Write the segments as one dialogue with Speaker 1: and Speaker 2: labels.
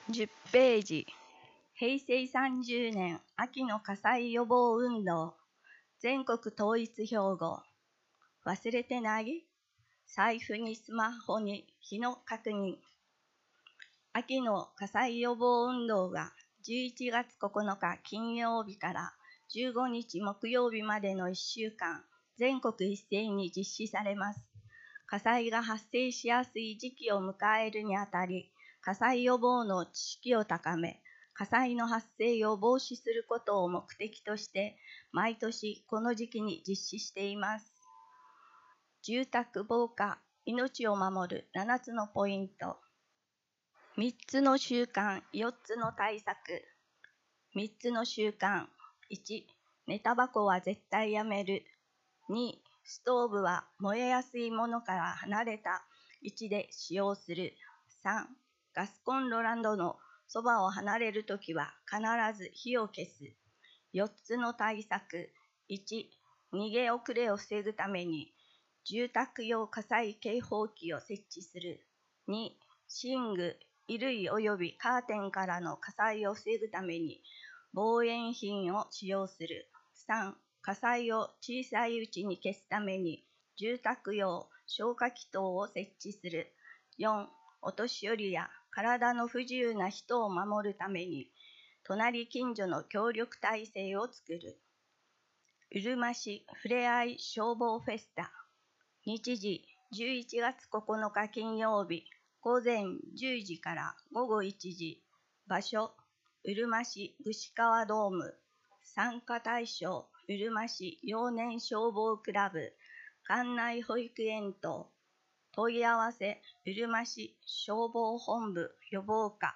Speaker 1: 10ページ、平成30年秋の火災予防運動、全国統一標語、忘れてない？財布にスマホに日の確認。秋の火災予防運動が11月9日金曜日から15日木曜日までの1週間、全国一斉に実施されます。火災が発生しやすい時期を迎えるにあたり、火災予防の知識を高め、火災の発生を防止することを目的として、毎年この時期に実施しています。住宅防火、命を守る7つのポイント。3つの習慣、4つの対策。3つの習慣。1、寝タバコは絶対やめる。2、ストーブは燃えやすいものから離れた位置で使用する。3、ガスコンロなどのそばを離れるときは必ず火を消す。4つの対策。1、逃げ遅れを防ぐために住宅用火災警報器を設置する。2、寝具、衣類及びカーテンからの火災を防ぐために防煙品を使用する。3、火災を小さいうちに消すために住宅用消火器等を設置する。4、お年寄りや体の不自由な人を守るために隣近所の協力体制を作る。うるま市ふれあい消防フェスタ。日時11月9日金曜日午前10時から午後1時。場所うるま市串川ドーム。参加対象うるま市幼年消防クラブ館内保育園等。問い合わせうるま市消防本部予防課。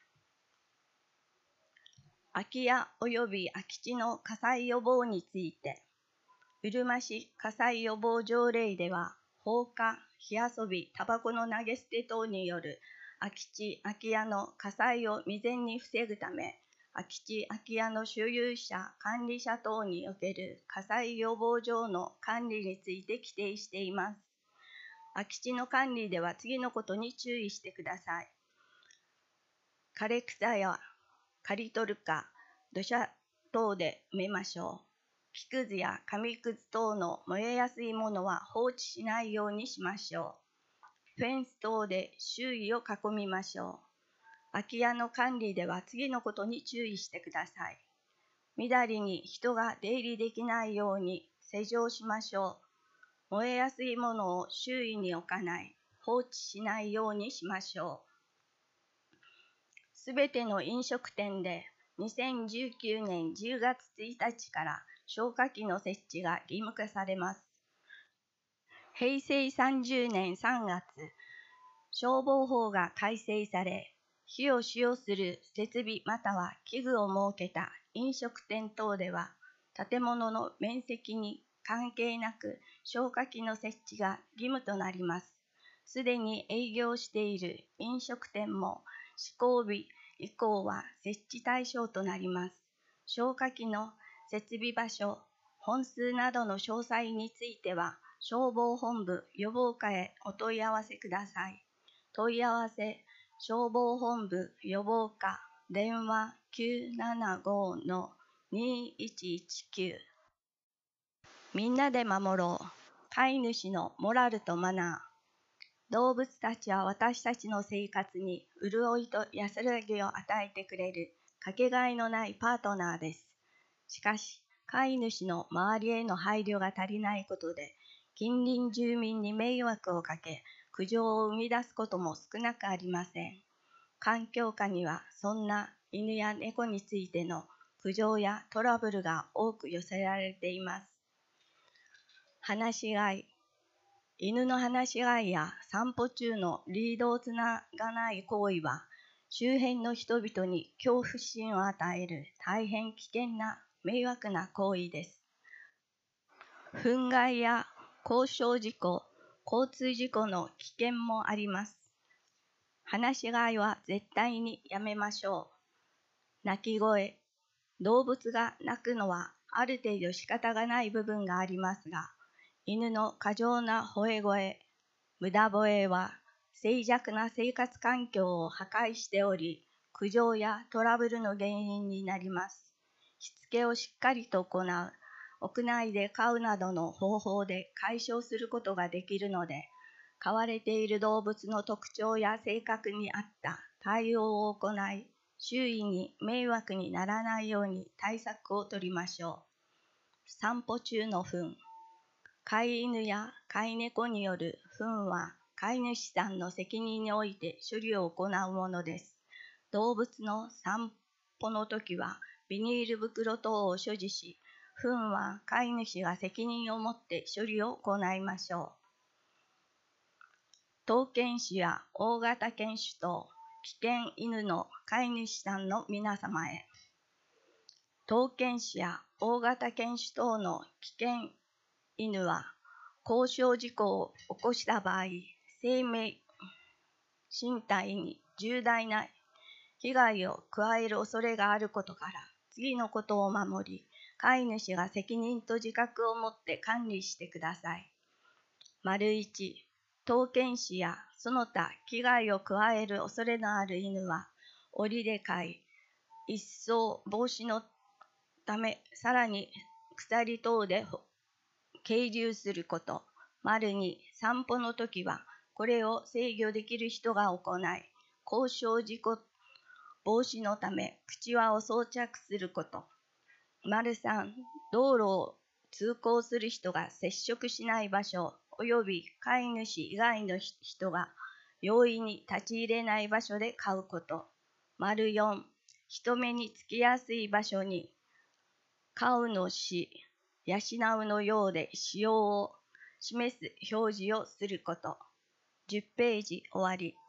Speaker 1: 空き家及び空き地の火災予防について、うるま市火災予防条例では、放火、火遊び、タバコの投げ捨て等による空き地、空き家の火災を未然に防ぐため、空き地、空き家の所有者、管理者等における火災予防上の管理について規定しています。空き地の管理では次のことに注意してください。枯れ草や刈り取るか、土砂等で埋めましょう。木くずや紙くず等の燃えやすいものは放置しないようにしましょう。フェンス等で周囲を囲みましょう。空き家の管理では次のことに注意してください。みだりに人が出入りできないように施錠しましょう。燃えやすいものを周囲に置かない、放置しないようにしましょう。すべての飲食店で2019年10月1日から消火器の設置が義務化されます。平成30年3月、消防法が改正され、火を使用する設備または器具を設けた飲食店等では、建物の面積に関係なく消火器の設置が義務となります。すでに営業している飲食店も施行日以降は設置対象となります。消火器の設備場所、本数などの詳細については、消防本部予防課へお問い合わせください。問い合わせ、消防本部予防課、電話 975-2119。みんなで守ろう。飼い主のモラルとマナー。動物たちは私たちの生活に潤いと安らぎを与えてくれるかけがえのないパートナーです。しかし、飼い主の周りへの配慮が足りないことで、近隣住民に迷惑をかけ、苦情を生み出すことも少なくありません。環境下にはそんな犬や猫についての苦情やトラブルが多く寄せられています。放し飼い。犬の放し飼いや散歩中のリードをつながない行為は、周辺の人々に恐怖心を与える大変危険な迷惑な行為です。憤慨や交通事故、交通事故の危険もあります。放し飼いは絶対にやめましょう。鳴き声。動物が鳴くのはある程度仕方がない部分がありますが、犬の過剰な吠え声、無駄吠えは静寂な生活環境を破壊しており、 苦情やトラブルの原因になります。しつけをしっかりと行う、屋内で飼うなどの方法で解消することができるので、飼われている動物の特徴や性格に合った対応を行い、周囲に迷惑にならないように対策を取りましょう。散歩中の糞。飼い犬や飼い猫による糞は飼い主さんの責任において処理を行うものです。動物の散歩の時はビニール袋等を所持し、糞は飼い主が責任を持って処理を行いましょう。闘犬種や大型犬種等危険犬の飼い主さんの皆様へ。闘犬種や大型犬種等の危険犬は交傷事故を起こした場合、生命、身体に重大な被害を加える恐れがあることから、次のことを守り、飼い主が責任と自覚を持って管理してください。1、闘犬種やその他危害を加える恐れのある犬は、檻で飼い、一層防止のため、さらに鎖等で係留すること。2、散歩の時は、これを制御できる人が行い、交傷事故防止のため、口輪を装着すること。3、道路を通行する人が接触しない場所、および飼い主以外の人が容易に立ち入れない場所で飼うこと。4、人目につきやすい場所に飼うのし、養うのようで使用を示す表示をすること。10ページ終わり。